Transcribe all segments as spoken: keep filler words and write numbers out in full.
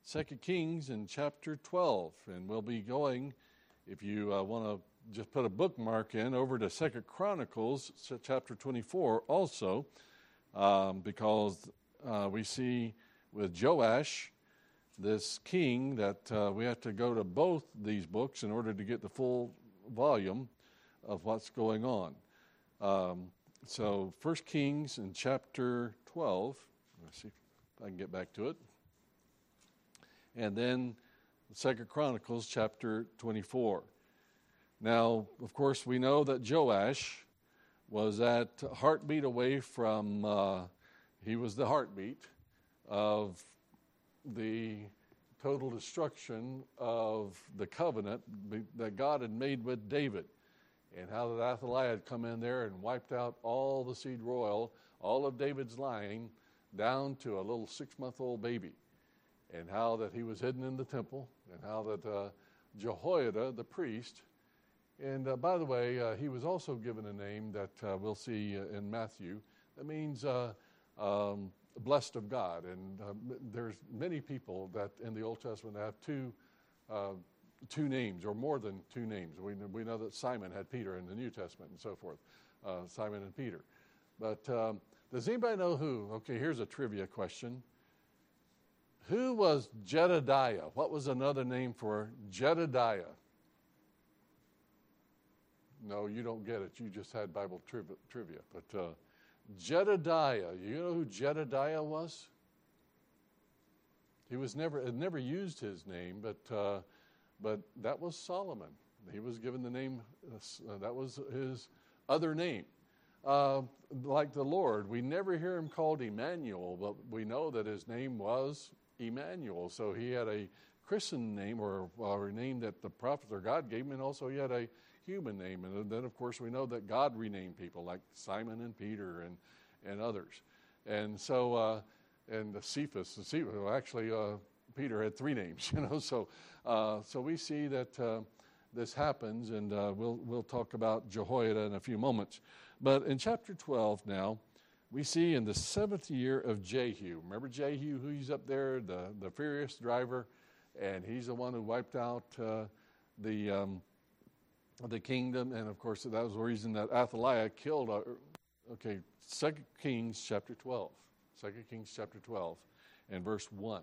Second Kings in chapter twelve, and we'll be going, if you uh, want to just put a bookmark in, over to Second Chronicles chapter twenty-four also, um, because uh, we see with Joash, this king, that uh, we have to go to both these books in order to get the full volume of what's going on. Um, so First Kings in chapter twelve, let's see if I can get back to it. And then Second Chronicles chapter twenty-four. Now, of course, we know that Joash was at heartbeat away from, uh, he was the heartbeat of the total destruction of the covenant that God had made with David, and how that Athaliah had come in there and wiped out all the seed royal, all of David's line, down to a little six-month-old baby. And how that he was hidden in the temple, and how that uh, Jehoiada, the priest, and uh, by the way, uh, he was also given a name that uh, we'll see uh, in Matthew. That means uh, um, blessed of God. And uh, there's many people that in the Old Testament have two uh, two names, or more than two names. We know, we know that Simon had Peter in the New Testament and so forth, uh, Simon and Peter. But um, does anybody know who? Okay, here's a trivia question. Who was Jedediah? What was another name for Jedediah? No, you don't get it. You just had Bible tri- trivia. But uh, Jedediah, you know who Jedediah was? He was never, it never used his name, but uh, but that was Solomon. He was given the name, uh, that was his other name. Uh, like the Lord, we never hear him called Emmanuel, but we know that his name was Emmanuel. So he had a Christian name, or, or a name that the prophet or God gave him, and also he had a human name. And then, of course, we know that God renamed people like Simon and Peter and, and others. And so, uh, and Cephas, and Cephas, well, actually, uh, Peter had three names, you know. So, uh, so we see that uh, this happens, and uh, we'll we'll talk about Jehoiada in a few moments. But in chapter twelve now, we see in the seventh year of Jehu. Remember Jehu, who's up there, the, the furious driver, and he's the one who wiped out uh, the um, the kingdom. And of course, that was the reason that Athaliah killed. Uh, okay, Second Kings chapter twelve. Second Kings chapter twelve, and verse one.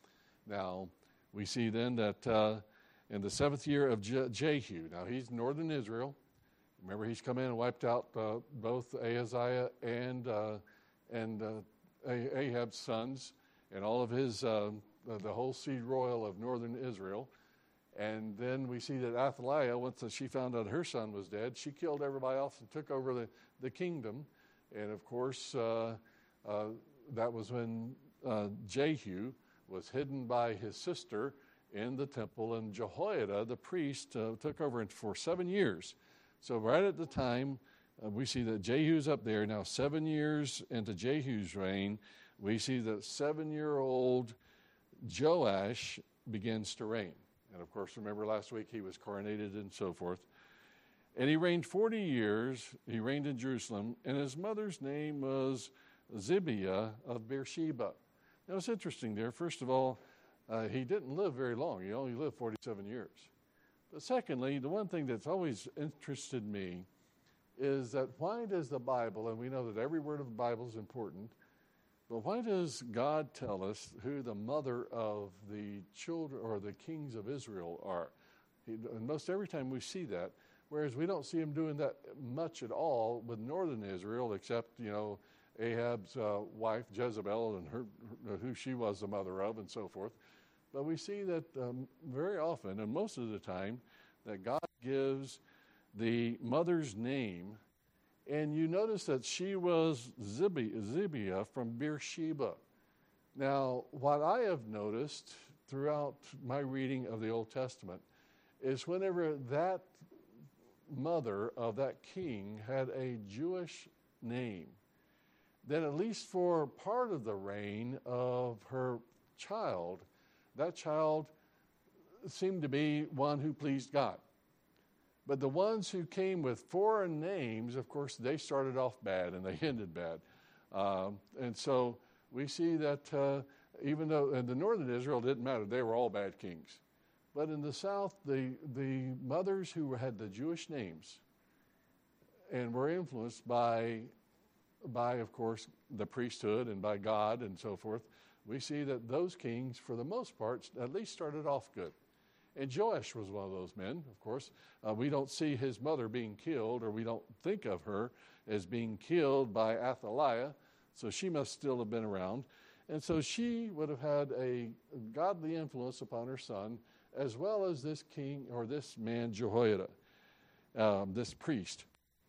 Now we see then that uh, in the seventh year of Je- Jehu. Now he's northern Israel. Remember, he's come in and wiped out uh, both Ahaziah and uh, and uh, Ahab's sons, and all of his uh, the whole seed royal of northern Israel. And then we see that Athaliah, once she found out her son was dead, she killed everybody else and took over the, the kingdom. And of course, uh, uh, that was when uh, Jehu was hidden by his sister in the temple, and Jehoiada, the priest, uh, took over for seven years. So right at the time, uh, we see that Jehu's up there. Now, seven years into Jehu's reign, we see that seven-year-old Joash begins to reign. And, of course, remember last week he was coronated and so forth. And he reigned forty years. He reigned in Jerusalem, and his mother's name was Zibiah of Beersheba. Now, it's interesting there. First of all, uh, he didn't live very long. He only lived forty-seven years. But secondly, the one thing that's always interested me is that why does the Bible, and we know that every word of the Bible is important, but why does God tell us who the mother of the children or the kings of Israel are? He, and most every time we see that, whereas we don't see him doing that much at all with northern Israel, except, you know, Ahab's uh, wife, Jezebel, and her, her, who she was the mother of, and so forth. But we see that um, very often, and most of the time, that God gives the mother's name, and you notice that she was Zibiah from Beersheba. Now, what I have noticed throughout my reading of the Old Testament is whenever that mother of that king had a Jewish name, then at least for part of the reign of her child, that child seemed to be one who pleased God. But the ones who came with foreign names, of course, they started off bad and they ended bad. Um, and so we see that uh, even though in the northern Israel it didn't matter, they were all bad kings. But in the south, the, the mothers who had the Jewish names and were influenced by, by, of course, the priesthood and by God and so forth, we see that those kings, for the most part, at least started off good. And Joash was one of those men, of course. Uh, we don't see his mother being killed, or we don't think of her as being killed by Athaliah, so she must still have been around. And so she would have had a godly influence upon her son, as well as this king, or this man, Jehoiada, um, this priest.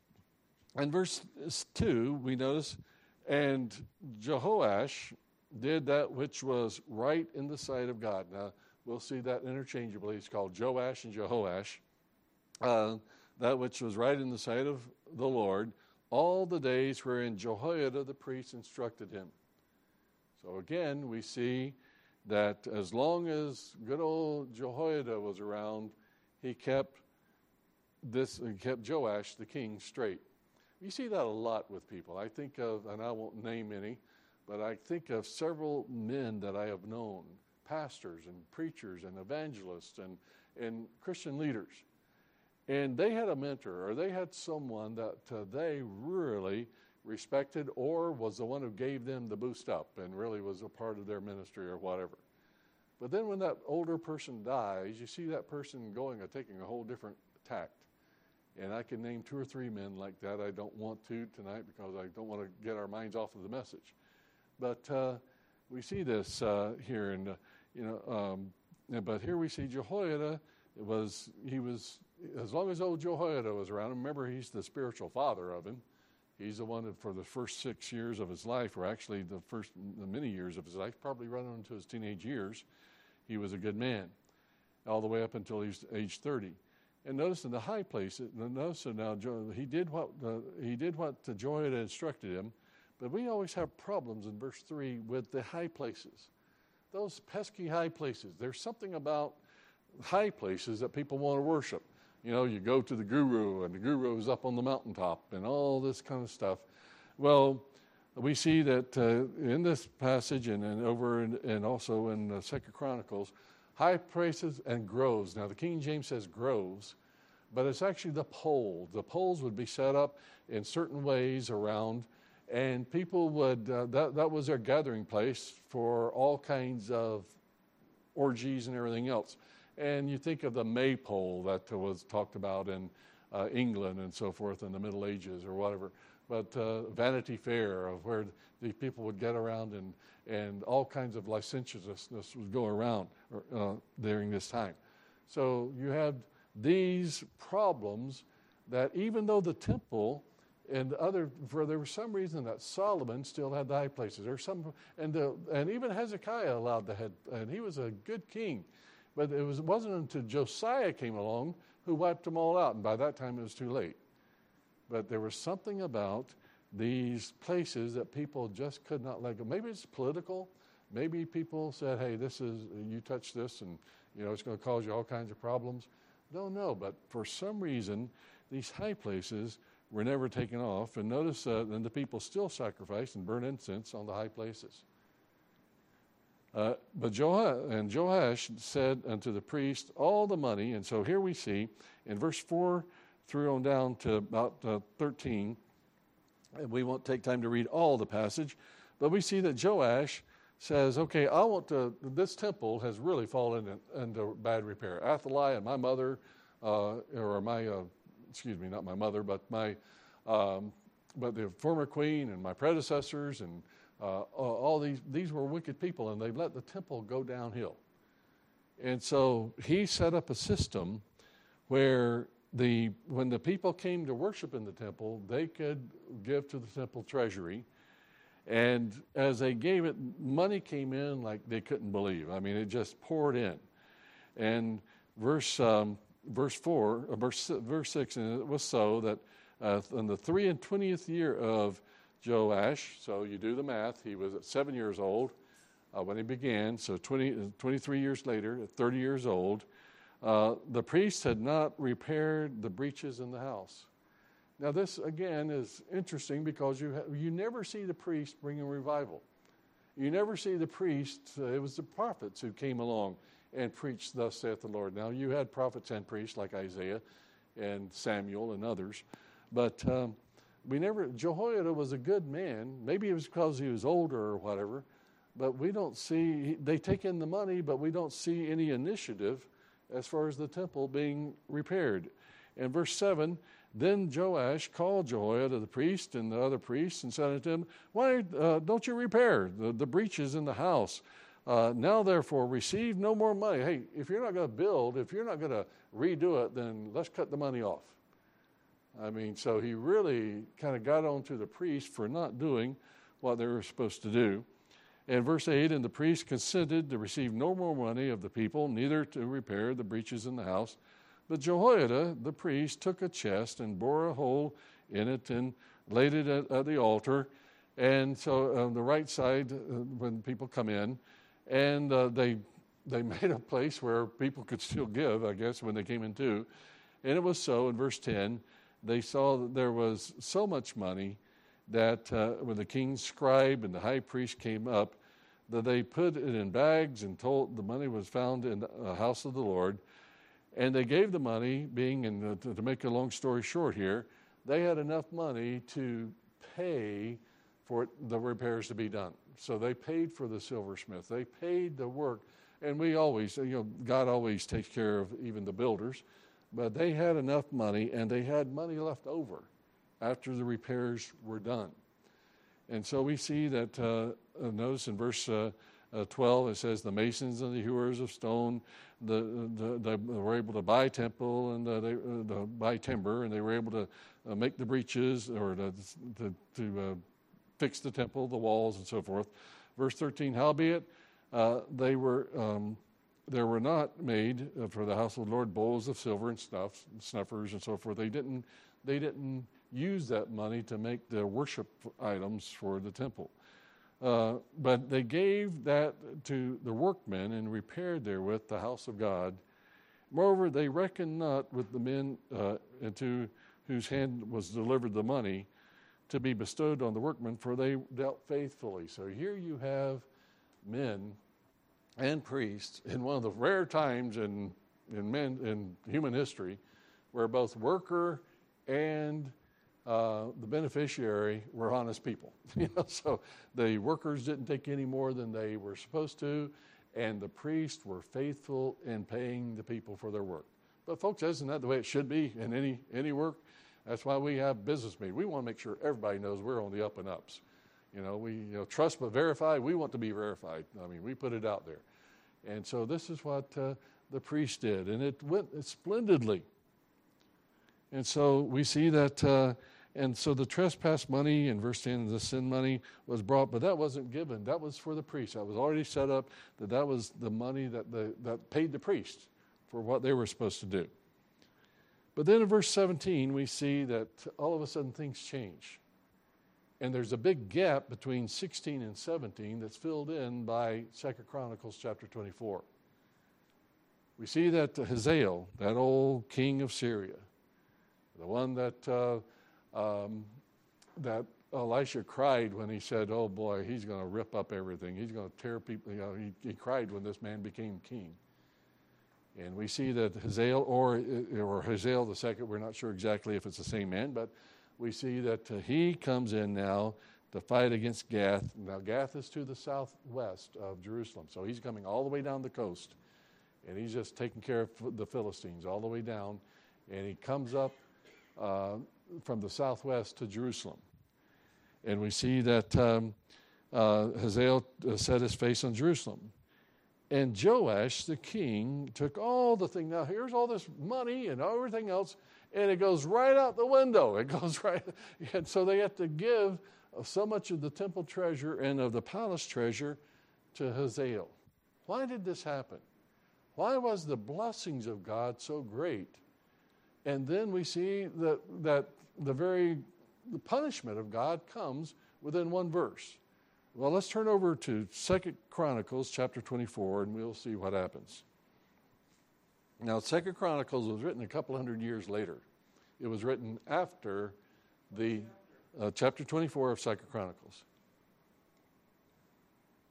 In verse two, we notice, and Jehoash did that which was right in the sight of God. Now, we'll see that interchangeably. It's called Joash and Jehoash. Uh, that which was right in the sight of the Lord, all the days wherein Jehoiada the priest instructed him. So again, we see that as long as good old Jehoiada was around, he kept this, he kept Joash the king straight. You see that a lot with people. I think of, and I won't name any, but I think of several men that I have known, pastors and preachers and evangelists and, and Christian leaders. And they had a mentor, or they had someone that uh, they really respected, or was the one who gave them the boost up and really was a part of their ministry or whatever. But then when that older person dies, you see that person going and taking a whole different tact. And I can name two or three men like that. I don't want to tonight because I don't want to get our minds off of the message. But uh, we see this uh, here, and uh, you know. Um, but here we see Jehoiada. It was he was as long as old Jehoiada was around. Remember, he's the spiritual father of him. He's the one that for the first six years of his life, or actually the first the many years of his life, probably running into his teenage years, he was a good man, all the way up until he was age thirty. And notice in the high places, notice now he did what uh, he did what Jehoiada instructed him, but we always have problems in verse three with the high places, those pesky high places. There's something about high places that people want to worship. You know, you go to the guru, and the guru is up on the mountaintop, and all this kind of stuff. Well, we see that uh, in this passage, and, and over, in, and also in uh, Second Chronicles, high places and groves. Now, the King James says groves, but it's actually the poles. The poles would be set up in certain ways around, and people would, uh, that, that was their gathering place for all kinds of orgies and everything else. And you think of the maypole that was talked about in uh, England and so forth in the Middle Ages or whatever. But uh, Vanity Fair, of where the people would get around, and, and all kinds of licentiousness would go around uh, during this time. So you have these problems that even though the temple and other, for there was some reason that Solomon still had the high places. There's some, and the, and even Hezekiah allowed the head, and he was a good king. But it, was, it wasn't until Josiah came along who wiped them all out, and by that time it was too late. But there was something about these places that people just could not let go. Maybe it's political. Maybe people said, hey, this is, you touch this, and you know it's going to cause you all kinds of problems. Don't know, but for some reason, these high places were never taken off. And notice uh, then the people still sacrificed and burned incense on the high places. Uh, but Joash, and Joash said unto the priest, all the money, and so here we see in verse four through on down to about uh, thirteen, and we won't take time to read all the passage, but we see that Joash says, okay, I want to, this temple has really fallen in, into bad repair. Athaliah and my mother, uh, or my, uh, excuse me, not my mother, but my, um, but the former queen and my predecessors and Uh, all these these were wicked people, and they've let the temple go downhill. And so he set up a system where the when the people came to worship in the temple, they could give to the temple treasury. And as they gave it, money came in like they couldn't believe. I mean, it just poured in. And verse um, verse four, uh, verse verse six, and it was so that uh, in the three and twentieth year of Joash, so you do the math, he was at seven years old uh, when he began, so twenty, twenty-three years later, at thirty years old, uh, the priests had not repaired the breaches in the house. Now this, again, is interesting because you ha- you never see the priest bringing revival. You never see the priests. Uh, it was the prophets who came along and preached, thus saith the Lord. Now, you had prophets and priests like Isaiah and Samuel and others. But um, we never, Jehoiada was a good man. Maybe it was because he was older or whatever. But we don't see, they take in the money, but we don't see any initiative as far as the temple being repaired. In verse seven, then Joash called Jehoiada the priest and the other priests and said unto him, why uh, don't you repair the, the breaches in the house? Uh, now, therefore, receive no more money. Hey, if you're not going to build, if you're not going to redo it, then let's cut the money off. I mean, so he really kind of got on to the priest for not doing what they were supposed to do. And verse eight, and the priest consented to receive no more money of the people, neither to repair the breaches in the house. But Jehoiada, the priest, took a chest and bore a hole in it and laid it at, at the altar. And so on the right side, uh, when people come in, and uh, they they made a place where people could still give, I guess, when they came in too. And it was so, in verse ten, they saw that there was so much money that uh, when the king's scribe and the high priest came up, that they put it in bags and told the money was found in the house of the Lord. And they gave the money, being, in the, to, to make a long story short here, they had enough money to pay for the repairs to be done. So they paid for the silversmith. They paid the work. And we always, you know, God always takes care of even the builders. But they had enough money, and they had money left over after the repairs were done. And so we see that, uh, notice in verse uh, uh, twelve, it says, the masons and the hewers of stone, the, the, the, they were able to buy temple and uh, they uh, buy timber, and they were able to uh, make the breaches or to, to, to uh, fix the temple, the walls, and so forth. Verse thirteen, howbeit, uh, they were... Um, There were not made uh, for the house of the Lord bowls of silver and snuffs, snuffers and so forth. They didn't. They didn't use that money to make the worship items for the temple, uh, but they gave that to the workmen and repaired therewith the house of God. Moreover, they reckoned not with the men uh, into whose hand was delivered the money to be bestowed on the workmen, for they dealt faithfully. So here you have men and priests in one of the rare times in in men in human history where both worker and uh, the beneficiary were honest people. You know, so the workers didn't take any more than they were supposed to, and the priests were faithful in paying the people for their work. But folks, isn't that the way it should be in any any work? That's why we have business meetings. We want to make sure everybody knows we're on the up and ups. You know, we you know, trust but verify. We want to be verified. I mean, we put it out there. And so this is what uh, the priest did, and it went splendidly. And so we see that, uh, and so the trespass money in verse ten, the sin money was brought, but that wasn't given. That was for the priest. That was already set up, that that was the money that, the, that paid the priest for what they were supposed to do. But then in verse seventeen, we see that all of a sudden things change. And there's a big gap between sixteen and seventeen that's filled in by Second Chronicles chapter twenty-four. We see that Hazael, that old king of Syria, the one that uh, um, that Elisha cried when he said, "Oh boy, he's going to rip up everything. He's going to tear people." You know, he, he cried when this man became king. And we see that Hazael, or or Hazael the second, we're not sure exactly if it's the same man, but we see that uh, he comes in now to fight against Gath. Now, Gath is to the southwest of Jerusalem, so he's coming all the way down the coast, and he's just taking care of the Philistines all the way down, and he comes up uh, from the southwest to Jerusalem. And we see that um, uh, Hazael uh, set his face on Jerusalem. And Joash, the king, took all the thing. Now, here's all this money and everything else, and it goes right out the window. It goes right. And so they have to give so much of the temple treasure and of the palace treasure to Hazael. Why did this happen? Why was the blessings of God so great? And then we see that, that the very the punishment of God comes within one verse. Well, let's turn over to Second Chronicles chapter twenty-four, and we'll see what happens. Now, Second Chronicles was written a couple hundred years later. It was written after the uh, chapter twenty-four of Second Chronicles.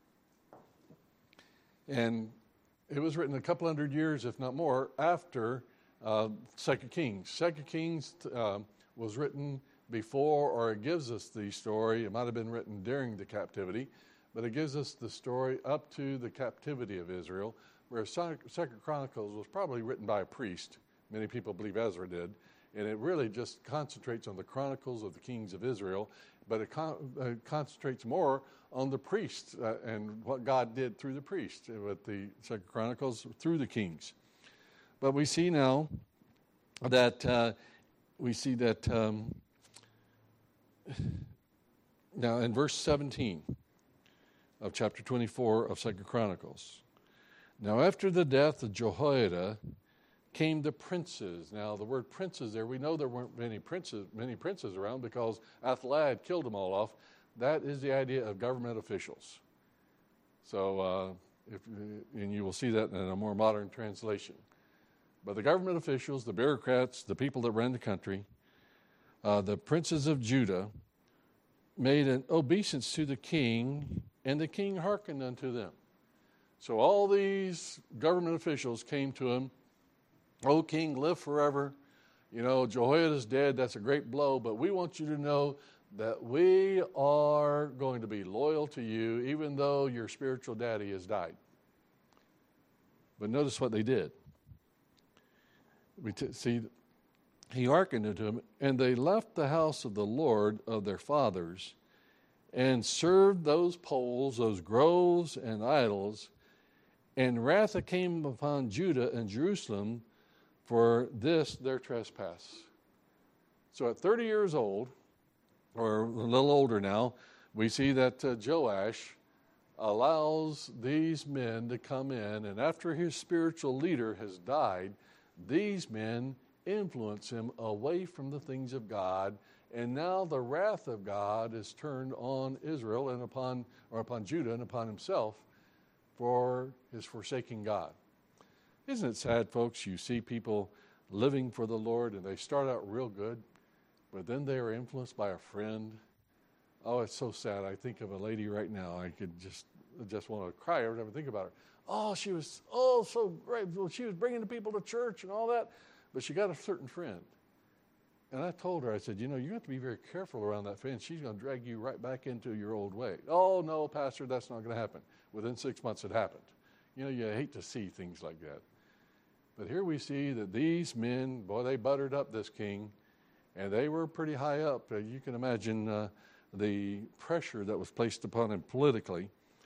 And it was written a couple hundred years, if not more, after uh, Second Kings. Second Kings uh, was written before, or it gives us the story. It might have been written during the captivity, but it gives us the story up to the captivity of Israel, where Second Chronicles was probably written by a priest. Many people believe Ezra did. And it really just concentrates on the chronicles of the kings of Israel, but it con- uh, concentrates more on the priests uh, and what God did through the priests with the Second Chronicles through the kings. But we see now that uh, we see that um, now in verse seventeen of chapter twenty-four of Second Chronicles. Now after the death of Jehoiada came the princes. Now, the word princes there, we know there weren't many princes, many princes around because Athaliah had killed them all off. That is the idea of government officials. So, uh, if, and you will see that in a more modern translation. But the government officials, the bureaucrats, the people that ran the country, uh, the princes of Judah made an obeisance to the king, and the king hearkened unto them. So all these government officials came to him. O king, live forever. You know, Jehoiada's dead. That's a great blow. But we want you to know that we are going to be loyal to you, even though your spiritual daddy has died. But notice what they did. We t- see, he hearkened unto him, and they left the house of the Lord of their fathers and served those poles, those groves and idols. And wrath came upon Judah and Jerusalem for this their trespass. So at thirty years old, or a little older now, we see that uh, Joash allows these men to come in, and after his spiritual leader has died, these men influence him away from the things of God, and now the wrath of God is turned on Israel and upon, or upon Judah and upon himself for his forsaking God. Isn't it sad, folks? You see people living for the Lord, and they start out real good, but then they are influenced by a friend. Oh, it's so sad. I think of a lady right now. I could just just want to cry every time I think about her. Oh, she was, oh, so great. Well, she was bringing the people to church and all that, but she got a certain friend. And I told her, I said, you know, you have to be very careful around that friend. She's going to drag you right back into your old way. Oh, no, Pastor, that's not going to happen. Within six months it happened. You know, you hate to see things like that. But here we see that these men, boy, they buttered up this king, and they were pretty high up. Uh, you can imagine uh, the pressure that was placed upon him politically.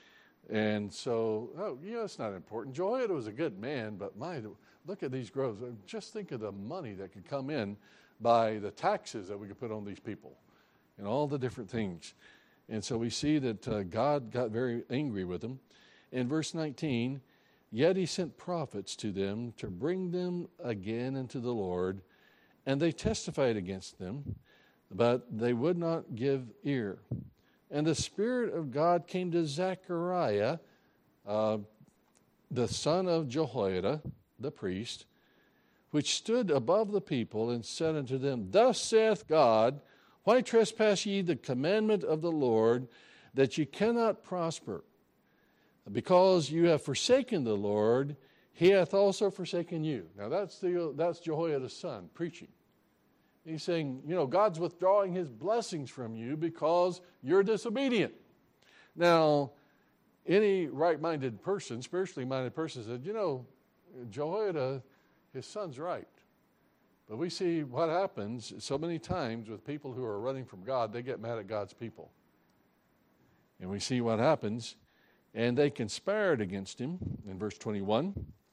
And so, oh, you know, it's not important. Jehoiada was a good man, but my, look at these groves. Just think of the money that could come in by the taxes that we could put on these people and all the different things. And so we see that uh, God got very angry with them. In verse nineteen, yet he sent prophets to them to bring them again unto the Lord, and they testified against them, but they would not give ear. And the Spirit of God came to Zechariah, uh, the son of Jehoiada, the priest, which stood above the people, and said unto them, Thus saith God, why trespass ye the commandment of the Lord, that ye cannot prosper? Because you have forsaken the Lord, he hath also forsaken you. Now that's the that's Jehoiada's son preaching. He's saying, you know, God's withdrawing his blessings from you because you're disobedient. Now, any right-minded person, spiritually minded person said, you know, Jehoiada, his son's right. But we see what happens so many times with people who are running from God, they get mad at God's people. And we see what happens. And they conspired against him in verse twenty-one.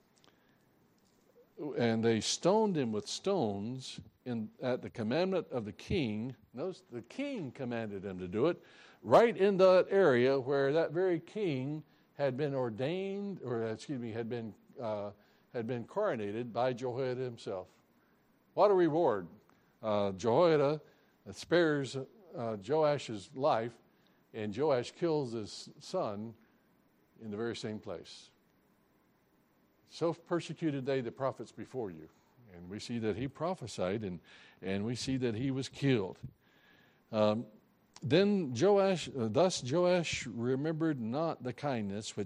And they stoned him with stones in, at the commandment of the king. Notice the king commanded them to do it, right in that area where that very king had been ordained, or excuse me, had been uh, had been coronated by Jehoiada himself. What a reward. Uh, Jehoiada spares uh, Joash's life, and Joash kills his son in the very same place. So persecuted they the prophets before you. And we see that he prophesied, and, and we see that he was killed. Um, then Joash, uh, thus Joash remembered not the kindness which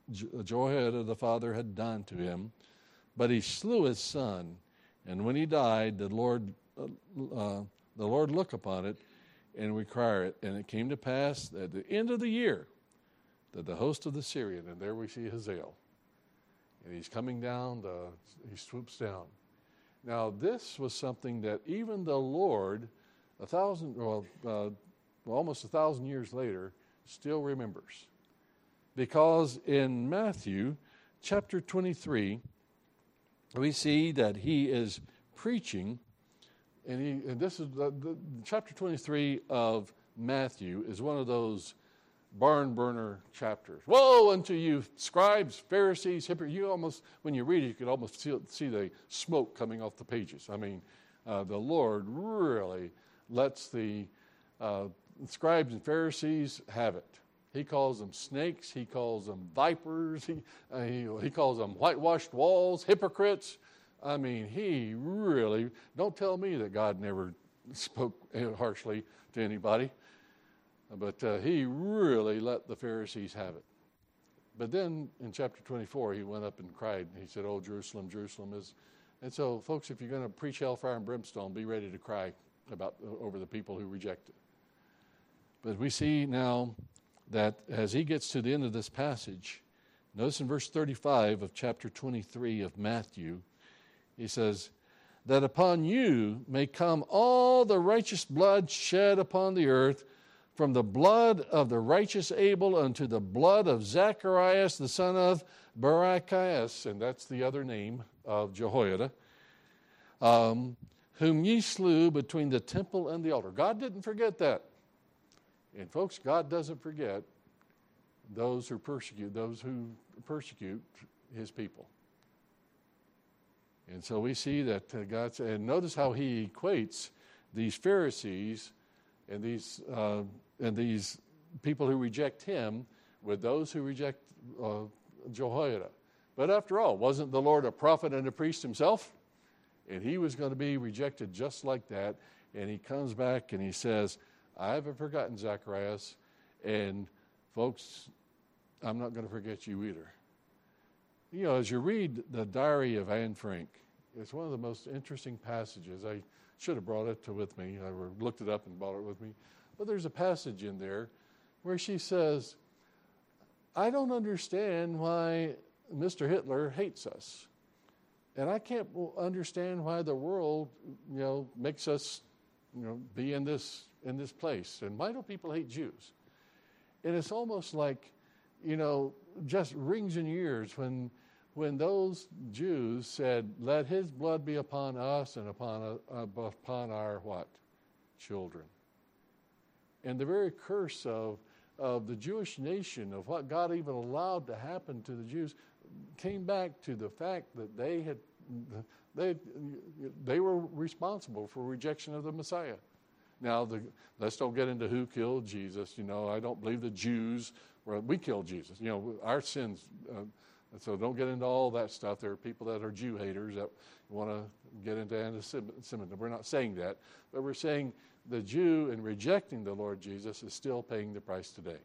Jehoiada the father had done to him, but he slew his son. And when he died, the Lord, uh, uh, the Lord looked upon it and required it. And it came to pass at the end of the year that the host of the Syrian, and there we see Hazael, and he's coming down. The, he swoops down. Now this was something that even the Lord, a thousand, well, uh, almost a thousand years later, still remembers. Because in Matthew chapter twenty-three, we see that he is preaching, and he and this is the, the chapter twenty-three of Matthew is one of those barn burner chapters. Woe unto you, scribes, Pharisees, hypocrites! You almost, when you read it, you could almost see, see the smoke coming off the pages. I mean, uh, the Lord really lets the uh, scribes and Pharisees have it. He calls them snakes. He calls them vipers. He, uh, he, he calls them whitewashed walls, hypocrites. I mean, he really, don't tell me that God never spoke harshly to anybody. But uh, he really let the Pharisees have it. But then in chapter twenty-four, he went up and cried. He said, "Oh, Jerusalem, Jerusalem is..." And so, folks, if you're going to preach hellfire and brimstone, be ready to cry about uh, over the people who reject it. But we see now that as he gets to the end of this passage, notice in verse thirty-five of chapter twenty-three of Matthew, he says, "That upon you may come all the righteous blood shed upon the earth, from the blood of the righteous Abel unto the blood of Zacharias, the son of Barachias," and that's the other name of Jehoiada, um, "whom ye slew between the temple and the altar." God didn't forget that. And folks, God doesn't forget those who persecute, those who persecute his people. And so we see that uh, God's, and notice how he equates these Pharisees and these uh, and these people who reject him with those who reject uh, Jehoiada. But after all, wasn't the Lord a prophet and a priest himself? And he was going to be rejected just like that. And he comes back and he says, "I haven't forgotten Zacharias, and folks, I'm not going to forget you either." You know, as you read the diary of Anne Frank, it's one of the most interesting passages. I should have brought it to with me. I looked it up and brought it with me. But there's a passage in there where she says, "I don't understand why Mister Hitler hates us. And I can't understand why the world, you know, makes us, you know, be in this in this place. And why do people hate Jews?" And it's almost like, you know, just rings in your ears when when those Jews said, "Let his blood be upon us and upon uh, upon our what? Children." And the very curse of of the Jewish nation, of what God even allowed to happen to the Jews, came back to the fact that they had they they were responsible for rejection of the Messiah. Now, the, let's don't get into who killed Jesus. You know, I don't believe the Jews, well, we killed Jesus. You know, our sins. Uh, so don't get into all that stuff. There are people that are Jew haters that want to get into anti-Semitism. We're not saying that, but we're saying the Jew in rejecting the Lord Jesus is still paying the price today.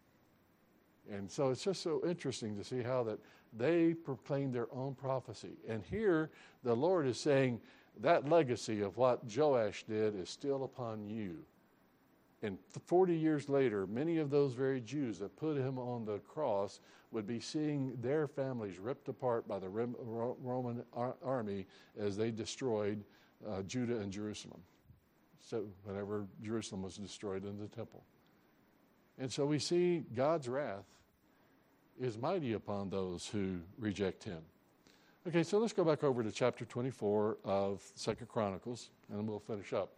And so it's just so interesting to see how that they proclaim their own prophecy. And here the Lord is saying that legacy of what Joash did is still upon you. And forty years later, many of those very Jews that put him on the cross would be seeing their families ripped apart by the Roman army as they destroyed uh, Judah and Jerusalem. So whenever Jerusalem was destroyed in the temple. And so we see God's wrath is mighty upon those who reject him. Okay, so let's go back over to chapter twenty-four of Second Chronicles, and then we'll finish up.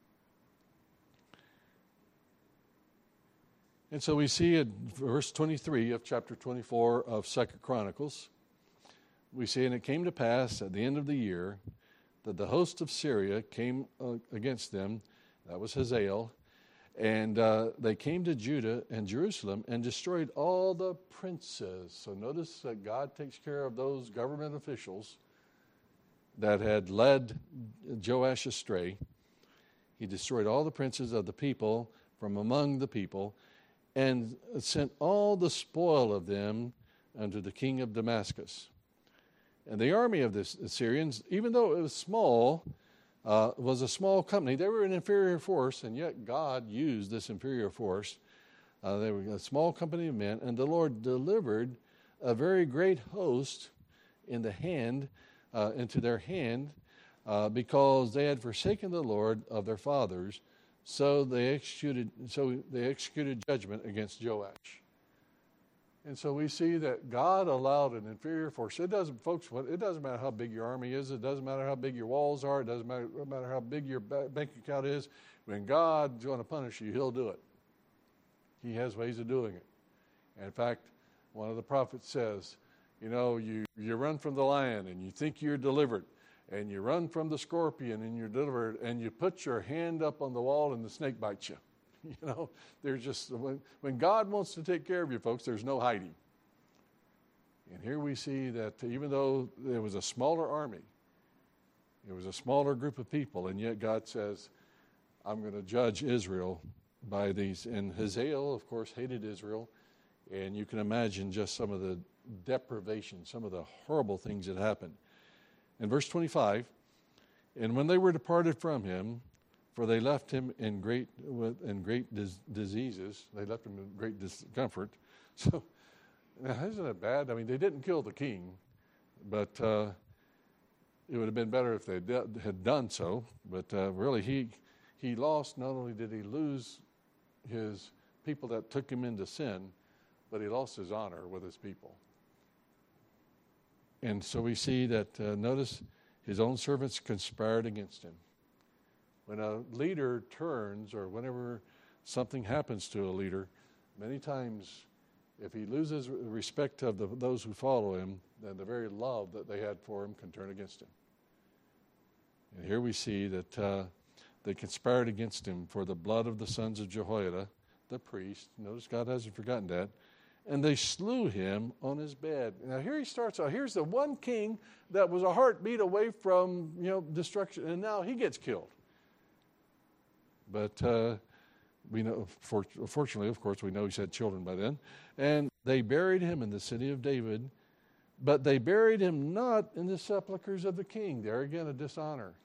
And so we see in verse twenty-three of chapter twenty-four of Second Chronicles, we see, "And it came to pass at the end of the year that the host of Syria came uh, against them," that was Hazael, "and uh, they came to Judah and Jerusalem and destroyed all the princes." So notice that God takes care of those government officials that had led Joash astray. He destroyed all the princes of the people from among the people, and sent all the spoil of them unto the king of Damascus. And the army of the Assyrians, even though it was small, uh, was a small company. They were an inferior force, and yet God used this inferior force. Uh, they were a small company of men, and the Lord delivered a very great host in the hand, uh, into their hand, uh, because they had forsaken the Lord of their fathers. So they executed. So they executed judgment against Joash. And so we see that God allowed an inferior force. It doesn't, folks, it doesn't matter how big your army is. It doesn't matter how big your walls are. It doesn't matter, matter how big your bank account is. When God's going to punish you, he'll do it. He has ways of doing it. And in fact, one of the prophets says, you know, you, you run from the lion and you think you're delivered. And you run from the scorpion and you're delivered. And you put your hand up on the wall and the snake bites you. You know, there's just, when, when God wants to take care of you, folks, there's no hiding. And here we see that even though there was a smaller army, it was a smaller group of people, and yet God says, I'm going to judge Israel by these. And Hazael, of course, hated Israel, and you can imagine just some of the deprivation, some of the horrible things that happened. In verse twenty-five, and when they were departed from him, for they left him in great in great dis- diseases. They left him in great discomfort. So, isn't it bad? I mean, they didn't kill the king, but uh, it would have been better if they de- had done so. But uh, really, he he lost. Not only did he lose his people that took him into sin, but he lost his honor with his people. And so we see that. Uh, notice his own servants conspired against him. When a leader turns, or whenever something happens to a leader, many times, if he loses respect of the, those who follow him, then the very love that they had for him can turn against him. And here we see that uh, they conspired against him for the blood of the sons of Jehoiada, the priest. Notice God hasn't forgotten that. And they slew him on his bed. Now here he starts out. Here's the one king that was a heartbeat away from, you know, destruction, and now he gets killed. But uh, we know, for, fortunately, of course, we know he's had children by then. And they buried him in the city of David, but they buried him not in the sepulchres of the king. There again, a dishonor.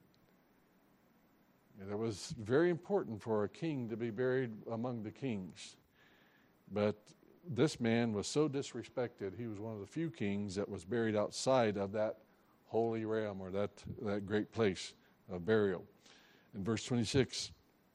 And it was very important for a king to be buried among the kings. But this man was so disrespected, he was one of the few kings that was buried outside of that holy realm, or that, that great place of burial. In verse twenty-six,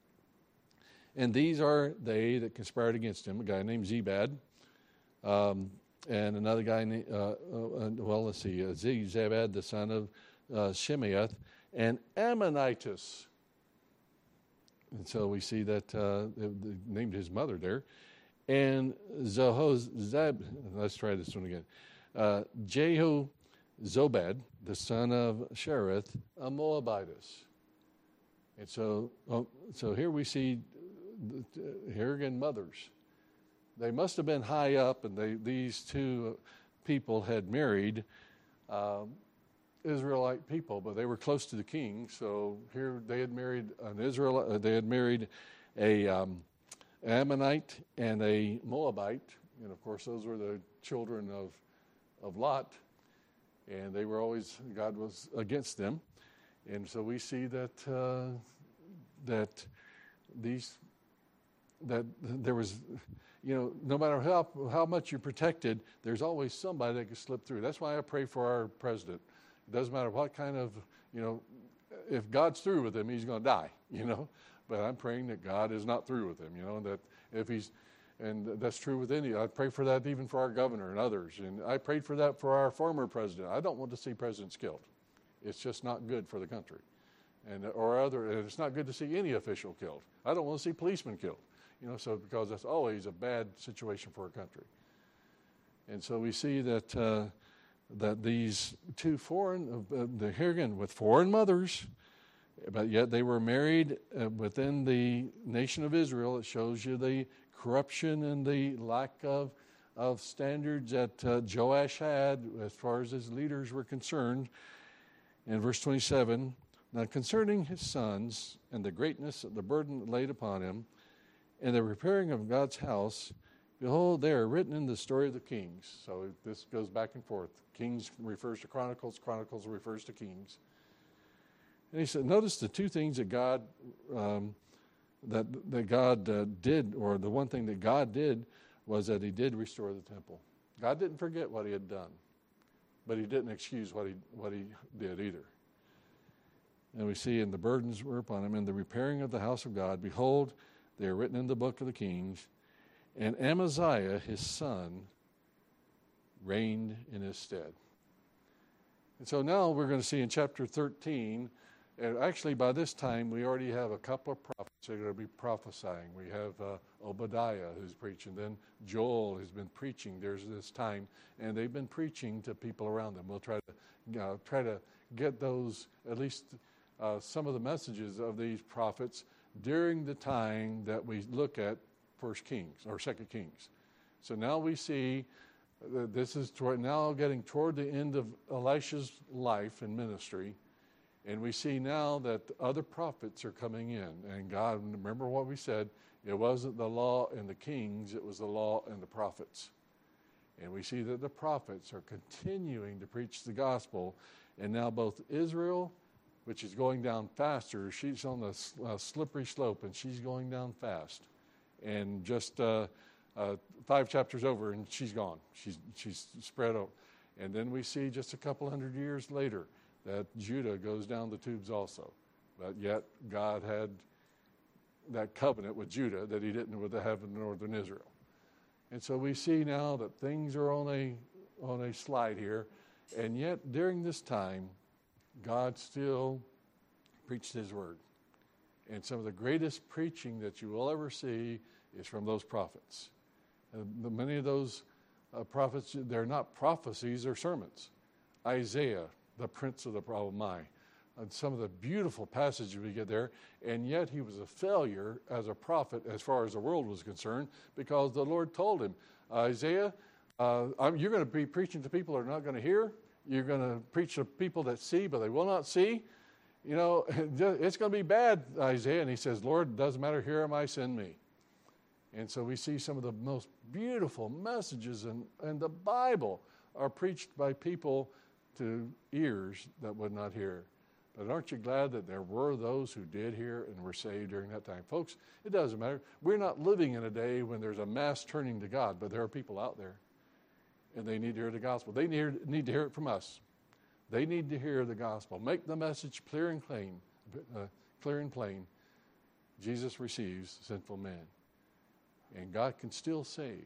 and these are they that conspired against him, a guy named Zebad, um, and another guy named, uh, uh, well, let's see, uh, Zebad, the son of uh, Shimeath, and Ammonitis. And so we see that uh, they, they named his mother there. And Zeb, let's try this one again. Uh, Jehu Zobad, the son of Sherith, a Moabitess. And so, oh, so here we see, here again, mothers. They must have been high up, and they, these two people had married um, Israelite people, but they were close to the king. So here they had married an Israel. Uh, they had married a um, Ammonite and a Moabite, and of course those were the children of of Lot, and they were always, God was against them. And so we see that uh, that these that there was, you know, no matter how how much you're protected, there's always somebody that can slip through. That's why I pray for our president. It doesn't matter what kind of, you know, if God's through with him, he's going to die, you know. But I'm praying that God is not through with him, you know, that if he's, and that's true with any. I pray for that even for our governor and others. And I prayed for that for our former president. I don't want to see presidents killed. It's just not good for the country. And or other, and it's not good to see any official killed. I don't want to see policemen killed. You know, so because that's always a bad situation for a country. And so we see that uh, that these two foreign, uh, the here again with foreign mothers, but yet they were married uh, within the nation of Israel. It shows you the corruption and the lack of of standards that uh, Joash had as far as his leaders were concerned. In verse twenty-seven, now concerning his sons and the greatness of the burden laid upon him, and the repairing of God's house, Behold, they are written in the story of the kings. So this goes back and forth. Kings refers to Chronicles. Chronicles refers to Kings. And he said, notice the two things that God um, that that God uh, did, or the one thing that God did was that he did restore the temple. God didn't forget what he had done, but he didn't excuse what he what he did either. And we see in the burdens were upon him, in the repairing of the house of God, behold, they are written in the book of the Kings, and Amaziah, his son, reigned in his stead. And so now we're going to see in chapter thirteen, and actually by this time we already have a couple of prophets that are going to be prophesying. We have uh, Obadiah who's preaching, then Joel has been preaching. There's this time, and they've been preaching to people around them. We'll try to you know, try to get those, at least uh, some of the messages of these prophets during the time that we look at First Kings or Second Kings. So now we see that this is toward, now getting toward the end of Elisha's life and ministry, and we see now that other prophets are coming in. And God, remember what we said, it wasn't the law and the kings, it was the law and the prophets. And we see that the prophets are continuing to preach the gospel, and now both Israel, which is going down faster, she's on the uh, slippery slope, and she's going down fast. And just uh, uh, five chapters over, and she's gone. She's she's spread out. And then we see just a couple hundred years later that Judah goes down the tubes also. But yet God had that covenant with Judah that he didn't with the heaven northern Israel. And so we see now that things are on a on a slide here. And yet during this time, God still preached his word. And some of the greatest preaching that you will ever see is from those prophets. And the, many of those uh, prophets, they're not prophecies, they're sermons. Isaiah, the prince of the Palmai, and some of the beautiful passages we get there, and yet he was a failure as a prophet as far as the world was concerned, because the Lord told him, Isaiah, uh, I'm, you're going to be preaching to people who are not going to hear. You're going to preach to people that see, but they will not see. You know, it's going to be bad, Isaiah. And he says, Lord, it doesn't matter, here am I, send me. And so we see some of the most beautiful messages in, in the Bible are preached by people to ears that would not hear. But aren't you glad that there were those who did hear and were saved during that time? Folks, it doesn't matter. We're not living in a day when there's a mass turning to God, but there are people out there, and they need to hear the gospel. They need, need to hear it from us. They need to hear the gospel. Make the message clear and plain. Uh, clear and plain. Jesus receives sinful man. And God can still save.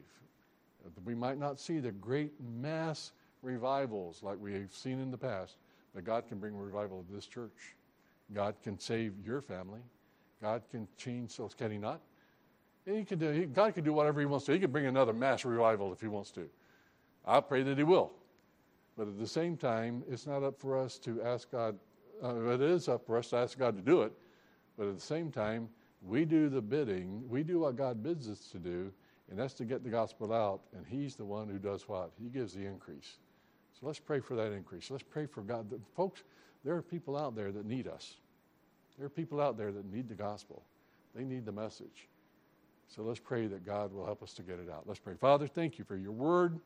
We might not see the great mass revivals like we've seen in the past, but God can bring revival to this church. God can save your family. God can change souls. Can he not? And he can do, he, God can do whatever he wants to. He can bring another mass revival if he wants to. I pray that he will. But at the same time, it's not up for us to ask God, uh, it is up for us to ask God to do it, but at the same time, we do the bidding, we do what God bids us to do, and that's to get the gospel out, and he's the one who does what? He gives the increase. So let's pray for that increase. Let's pray for God. Folks, there are people out there that need us. There are people out there that need the gospel. They need the message. So let's pray that God will help us to get it out. Let's pray. Father, thank you for your word.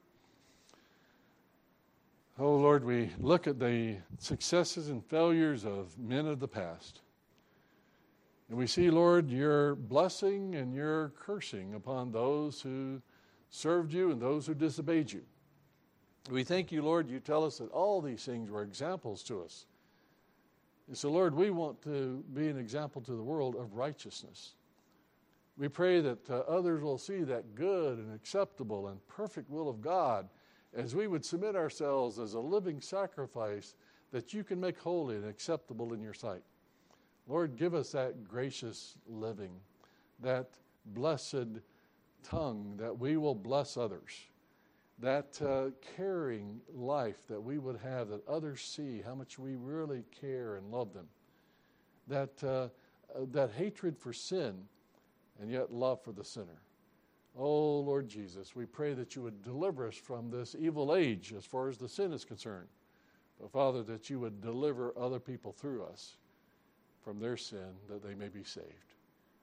Oh, Lord, we look at the successes and failures of men of the past. And we see, Lord, your blessing and your cursing upon those who served you and those who disobeyed you. We thank you, Lord, you tell us that all these things were examples to us. And so, Lord, we want to be an example to the world of righteousness. We pray that uh, others will see that good and acceptable and perfect will of God as we would submit ourselves as a living sacrifice that you can make holy and acceptable in your sight. Lord, give us that gracious living, that blessed tongue that we will bless others, that uh, caring life that we would have, that others see how much we really care and love them, that, uh, uh, that hatred for sin and yet love for the sinner. Oh, Lord Jesus, we pray that you would deliver us from this evil age as far as the sin is concerned. But, Father, that you would deliver other people through us from their sin that they may be saved.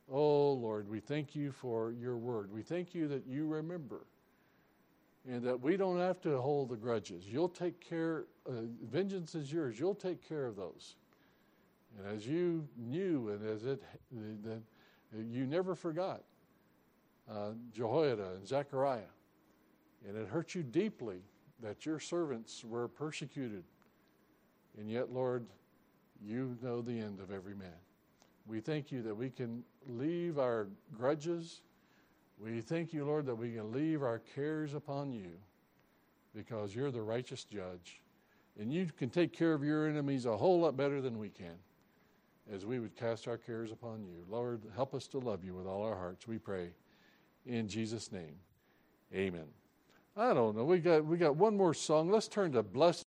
Oh, Lord, we thank you for your word. We thank you that you remember and that we don't have to hold the grudges. You'll take care, uh, vengeance is yours. You'll take care of those. And as you knew and as it, that you never forgot uh, Jehoiada and Zechariah, and it hurt you deeply that your servants were persecuted. And yet, Lord, you know the end of every man. We thank you that we can leave our grudges. We thank you, Lord, that we can leave our cares upon you because you're the righteous judge. And you can take care of your enemies a whole lot better than we can as we would cast our cares upon you. Lord, help us to love you with all our hearts, we pray. In Jesus' name, amen. I don't know. We got we got one more song. Let's turn to Blessed